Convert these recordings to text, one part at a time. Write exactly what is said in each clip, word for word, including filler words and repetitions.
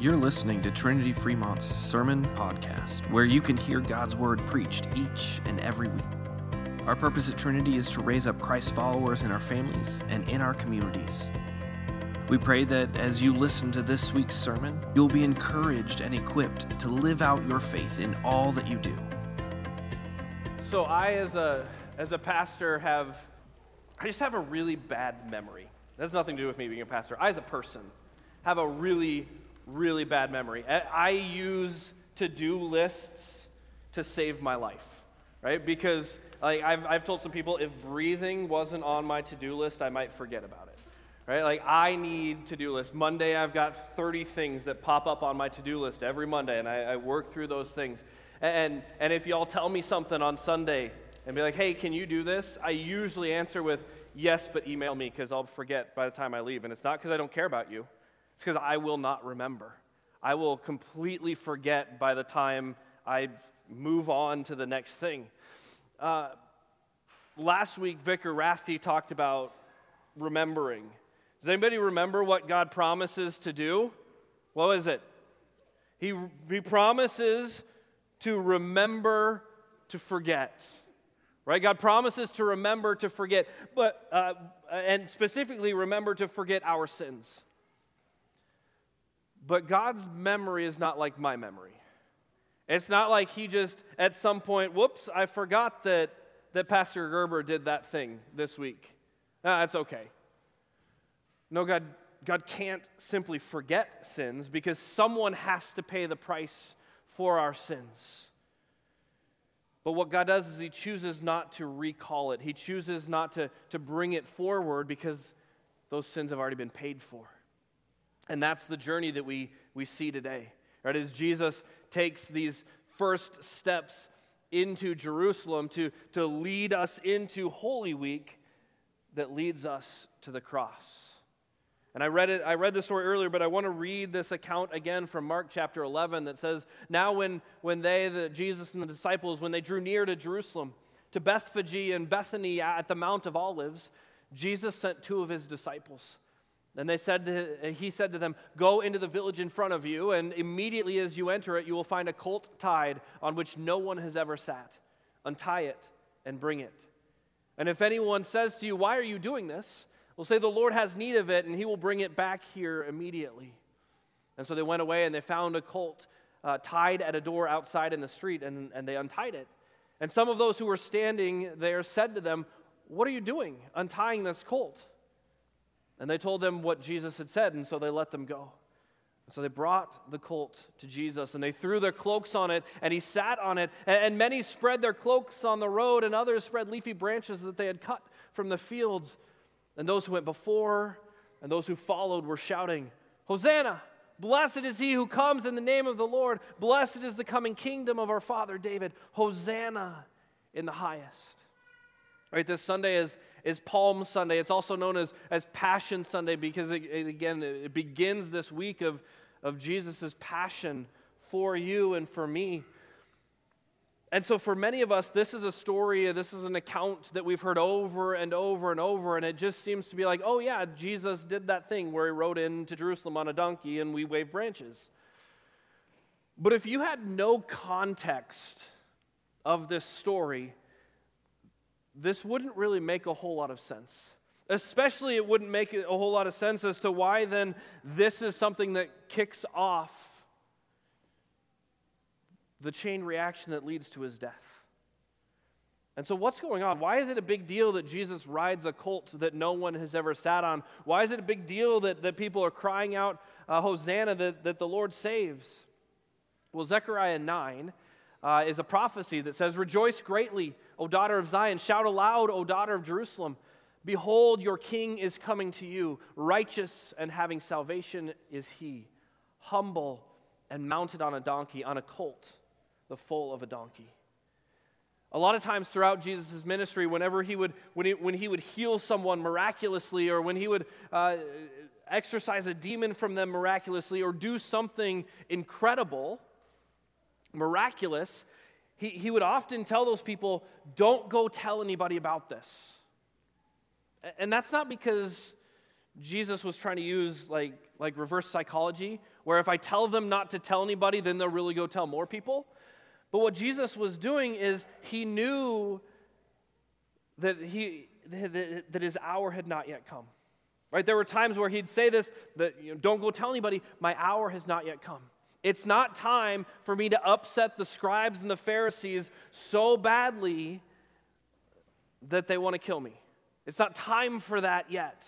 You're listening to Trinity Fremont's Sermon Podcast, where you can hear God's Word preached each and every week. Our purpose at Trinity is to raise up Christ followers in our families and in our communities. We pray that as you listen to this week's sermon, you'll be encouraged and equipped to live out your faith in all that you do. So I, as a as a pastor, have I just have a really bad memory. That has nothing to do with me being a pastor. I, as a person, have a really, really bad memory. I, I use to-do lists to save my life, right? Because like I've I've told some people, if breathing wasn't on my to-do list, I might forget about it, right? Like I need to-do lists. Monday, I've got thirty things that pop up on my to-do list every Monday, and I, I work through those things. And and if y'all tell me something on Sunday and be like, hey, can you do this? I usually answer with, yes, but email me because I'll forget by the time I leave. And it's not because I don't care about you. It's because I will not remember. I will completely forget by the time I move on to the next thing. Uh, last week, Vicar Rathke talked about remembering. Does anybody remember what God promises to do? What is it? He, he promises to remember to forget. Right? God promises to remember to forget, but uh, and specifically remember to forget our sins. But God's memory is not like my memory. It's not like he just, at some point, whoops, I forgot that, that Pastor Gerber did that thing this week. No, that's okay. No, God, God can't simply forget sins because someone has to pay the price for our sins. But what God does is he chooses not to recall it. He chooses not to, to bring it forward because those sins have already been paid for. And that's the journey that we, we see today. Right? As Jesus takes these first steps into Jerusalem to, to lead us into Holy Week that leads us to the cross. And I read it. I read the story earlier, but I want to read this account again from Mark chapter eleven that says, now when, when they, the, Jesus and the disciples, when they drew near to Jerusalem, to Bethphage and Bethany at the Mount of Olives, Jesus sent two of his disciples. And they said to, he said to them, go into the village in front of you, and immediately as you enter it, you will find a colt tied on which no one has ever sat. Untie it and bring it. And if anyone says to you, why are you doing this? We'll say the Lord has need of it, and he will bring it back here immediately. And so they went away, and they found a colt uh, tied at a door outside in the street, and, and they untied it. And some of those who were standing there said to them, what are you doing, untying this colt? And they told them what Jesus had said, and so they let them go. And so they brought the colt to Jesus, and they threw their cloaks on it, and he sat on it. And, and many spread their cloaks on the road, and others spread leafy branches that they had cut from the fields. And those who went before and those who followed were shouting, Hosanna! Blessed is he who comes in the name of the Lord. Blessed is the coming kingdom of our father David. Hosanna in the highest. Right, this Sunday is, is Palm Sunday. It's also known as, as Passion Sunday because, it, it, again, it begins this week of, of Jesus' passion for you and for me. And so for many of us, this is a story, this is an account that we've heard over and over and over, and it just seems to be like, oh yeah, Jesus did that thing where he rode into Jerusalem on a donkey and we waved branches. But if you had no context of this story, this wouldn't really make a whole lot of sense. Especially it wouldn't make a whole lot of sense as to why then this is something that kicks off the chain reaction that leads to his death. And so what's going on? Why is it a big deal that Jesus rides a colt that no one has ever sat on? Why is it a big deal that, that people are crying out, uh, Hosanna, that, that the Lord saves? Well, Zechariah nine uh, is a prophecy that says, rejoice greatly, O daughter of Zion. Shout aloud, O daughter of Jerusalem. Behold, your king is coming to you. Righteous and having salvation is he. Humble and mounted on a donkey, on a colt, the foal of a donkey. A lot of times throughout Jesus' ministry, whenever he would, when he, when he would heal someone miraculously, or when he would uh, exorcise a demon from them miraculously, or do something incredible, miraculous, he, he would often tell those people, don't go tell anybody about this. And that's not because Jesus was trying to use like, like reverse psychology, where if I tell them not to tell anybody, then they'll really go tell more people. But what Jesus was doing is he knew that he that, that his hour had not yet come. Right? There were times where he'd say this, that you know, don't go tell anybody, my hour has not yet come. It's not time for me to upset the scribes and the Pharisees so badly that they want to kill me. It's not time for that yet.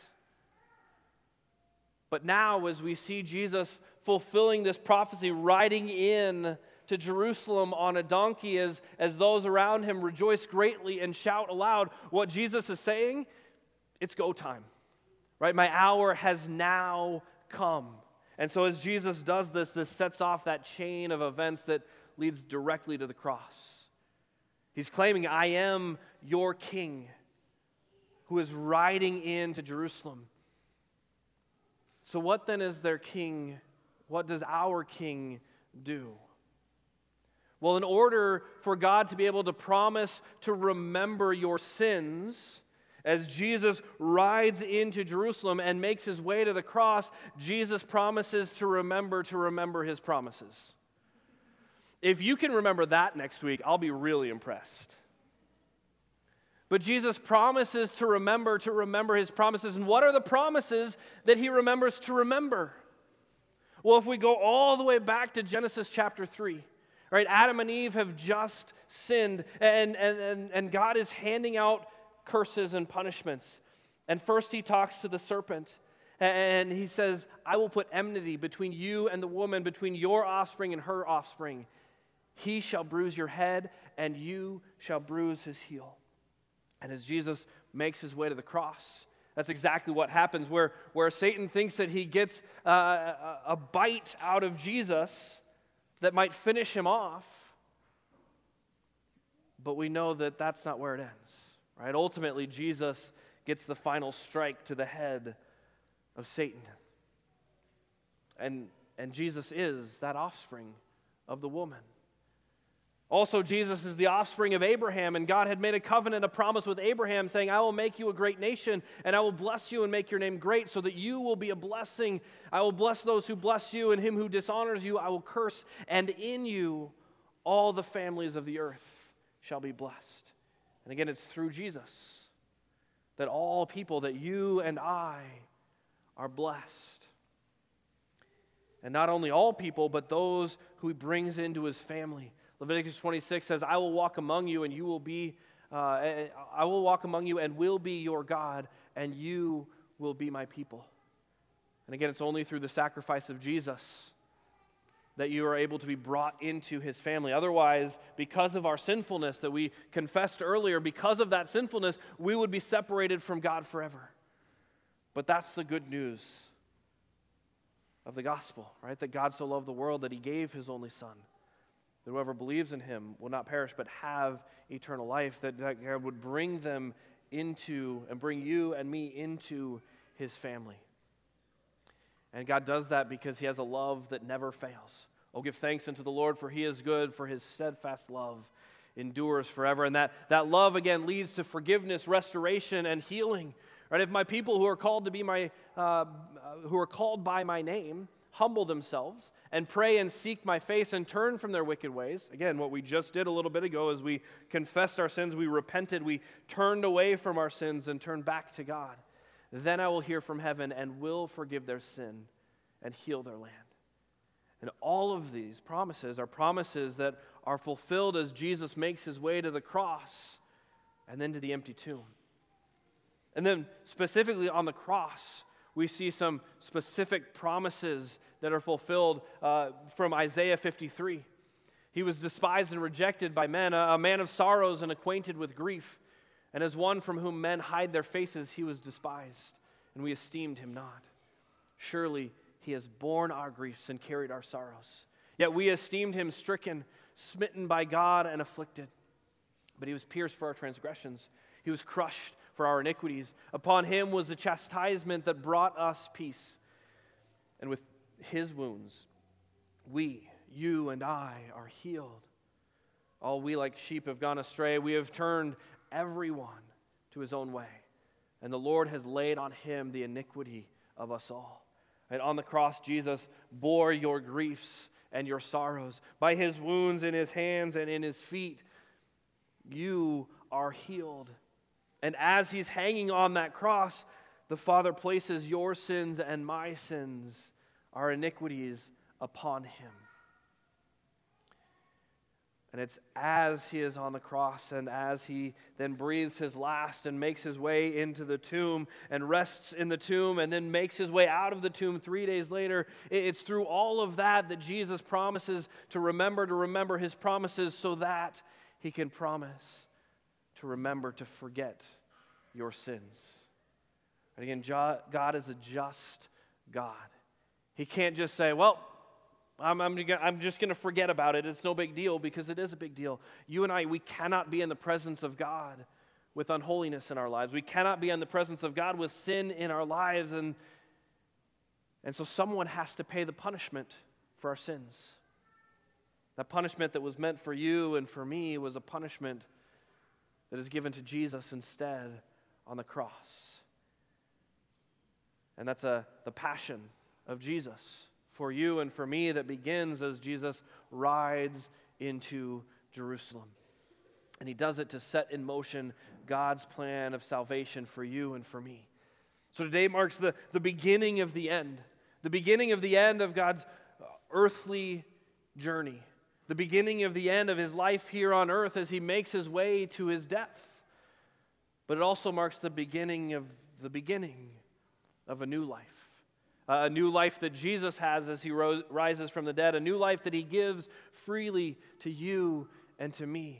But now, as we see Jesus fulfilling this prophecy, riding in to Jerusalem on a donkey, as, as those around him rejoice greatly and shout aloud, what Jesus is saying, it's go time. Right? My hour has now come. And so as Jesus does this, this sets off that chain of events that leads directly to the cross. He's claiming, I am your king who is riding into Jerusalem. So what then is their king, what does our king do? Well, in order for God to be able to promise to remember your sins, as Jesus rides into Jerusalem and makes his way to the cross, Jesus promises to remember to remember his promises. If you can remember that next week, I'll be really impressed. But Jesus promises to remember to remember his promises. And what are the promises that he remembers to remember? Well, if we go all the way back to Genesis chapter three, right? Adam and Eve have just sinned, and, and, and, and God is handing out curses and punishments. And first he talks to the serpent, and he says, I will put enmity between you and the woman, between your offspring and her offspring. He shall bruise your head, and you shall bruise his heel. And as Jesus makes his way to the cross, that's exactly what happens, where, where Satan thinks that he gets uh, a, a bite out of Jesus that might finish him off. But we know that that's not where it ends. Right? Ultimately, Jesus gets the final strike to the head of Satan. And, and Jesus is that offspring of the woman. Also, Jesus is the offspring of Abraham, and God had made a covenant, a promise with Abraham, saying, I will make you a great nation, and I will bless you and make your name great, so that you will be a blessing. I will bless those who bless you, and him who dishonors you I will curse, and in you all the families of the earth shall be blessed. And again, it's through Jesus that all people, that you and I are blessed. And not only all people, but those who he brings into his family. Leviticus twenty-six says, I will walk among you and you will be, uh, I will walk among you and will be your God, and you will be my people. And again, it's only through the sacrifice of Jesus that you are able to be brought into his family. Otherwise, because of our sinfulness that we confessed earlier, because of that sinfulness, we would be separated from God forever. But that's the good news of the gospel, right? That God so loved the world that he gave his only son, that whoever believes in him will not perish but have eternal life, that, that God would bring them into and bring you and me into his family. And God does that because he has a love that never fails. Oh, give thanks unto the Lord, for he is good, for his steadfast love endures forever. And that, that love, again, leads to forgiveness, restoration, and healing. Right? If my people who are called to be my, uh, who are called by my name, humble themselves and pray and seek my face and turn from their wicked ways. Again, what we just did a little bit ago is we confessed our sins, we repented, we turned away from our sins and turned back to God. Then I will hear from heaven and will forgive their sin and heal their land. And all of these promises are promises that are fulfilled as Jesus makes his way to the cross and then to the empty tomb. And then specifically on the cross, we see some specific promises that are fulfilled uh, from Isaiah fifty-three. He was despised and rejected by men, a, a man of sorrows and acquainted with grief. And as one from whom men hide their faces, he was despised, and we esteemed him not. Surely he has borne our griefs and carried our sorrows. Yet we esteemed him stricken, smitten by God, and afflicted. But he was pierced for our transgressions. He was crushed for our iniquities. Upon him was the chastisement that brought us peace. And with his wounds, we, you and I, are healed. All we like sheep have gone astray. We have turned everyone to his own way. And the Lord has laid on him the iniquity of us all. And on the cross, Jesus bore your griefs and your sorrows. By his wounds in his hands and in his feet, you are healed. And as he's hanging on that cross, the Father places your sins and my sins, our iniquities, upon him. And it's as he is on the cross and as he then breathes his last and makes his way into the tomb and rests in the tomb and then makes his way out of the tomb three days later, it's through all of that that Jesus promises to remember, to remember his promises so that he can promise to remember to forget your sins. And again, God is a just God. He can't just say, well, I'm, I'm, I'm just going to forget about it. It's no big deal, because it is a big deal. You and I, we cannot be in the presence of God with unholiness in our lives. We cannot be in the presence of God with sin in our lives. And, and so someone has to pay the punishment for our sins. That punishment that was meant for you and for me was a punishment that is given to Jesus instead on the cross. And that's a, the passion of Jesus for you and for me that begins as Jesus rides into Jerusalem. And he does it to set in motion God's plan of salvation for you and for me. So today marks the, the beginning of the end, the beginning of the end of God's earthly journey, the beginning of the end of his life here on earth as he makes his way to his death. But it also marks the beginning of the beginning of a new life. Uh, a new life that Jesus has as he ro- rises from the dead. A new life that he gives freely to you and to me.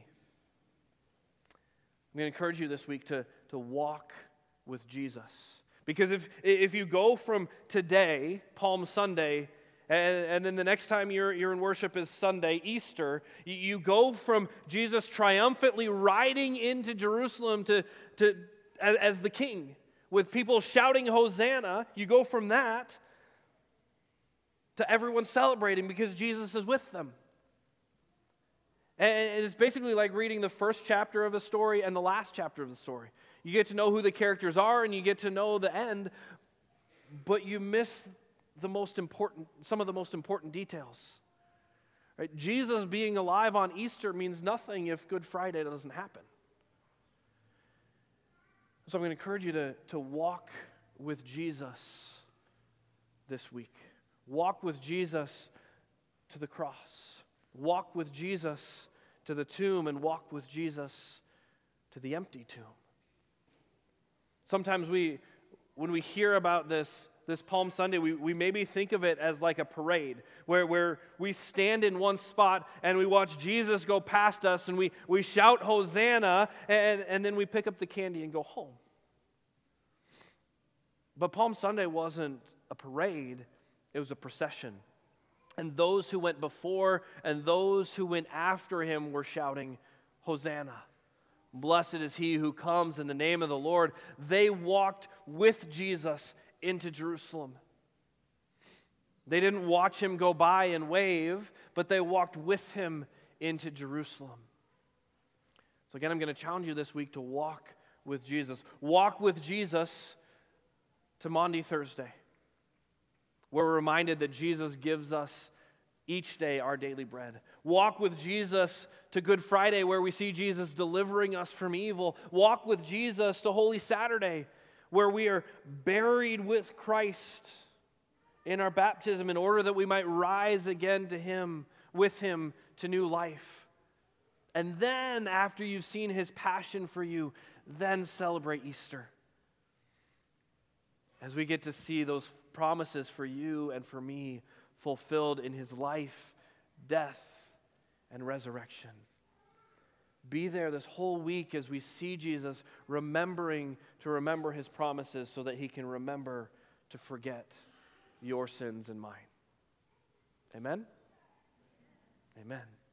I'm going to encourage you this week to, to walk with Jesus. Because if, if you go from today, Palm Sunday, and, and then the next time you're, you're in worship is Sunday, Easter, you, you go from Jesus triumphantly riding into Jerusalem to, to as, as the king, with people shouting Hosanna. You go from that to everyone celebrating because Jesus is with them. And it's basically like reading the first chapter of a story and the last chapter of the story. You get to know who the characters are and you get to know the end, but you miss the most important, some of the most important details. Right? Jesus being alive on Easter means nothing if Good Friday doesn't happen. So I'm going to encourage you to, to walk with Jesus this week. Walk with Jesus to the cross. Walk with Jesus to the tomb, and walk with Jesus to the empty tomb. Sometimes we, when we hear about this, this Palm Sunday, we, we maybe think of it as like a parade where, where we stand in one spot and we watch Jesus go past us and we, we shout Hosanna and, and then we pick up the candy and go home. But Palm Sunday wasn't a parade, it was a procession. And those who went before and those who went after him were shouting, Hosanna. Blessed is he who comes in the name of the Lord. They walked with Jesus into Jerusalem. They didn't watch him go by and wave, but they walked with him into Jerusalem. So again, I'm going to challenge you this week to walk with Jesus. Walk with Jesus to Maundy Thursday, where we're reminded that Jesus gives us each day our daily bread. Walk with Jesus to Good Friday, where we see Jesus delivering us from evil. Walk with Jesus to Holy Saturday, where we are buried with Christ in our baptism in order that we might rise again to him, with him, to new life. And then, after you've seen his passion for you, then celebrate Easter, as we get to see those promises for you and for me fulfilled in his life, death, and resurrection. Be there this whole week as we see Jesus remembering to remember his promises so that he can remember to forget your sins and mine. Amen? Amen.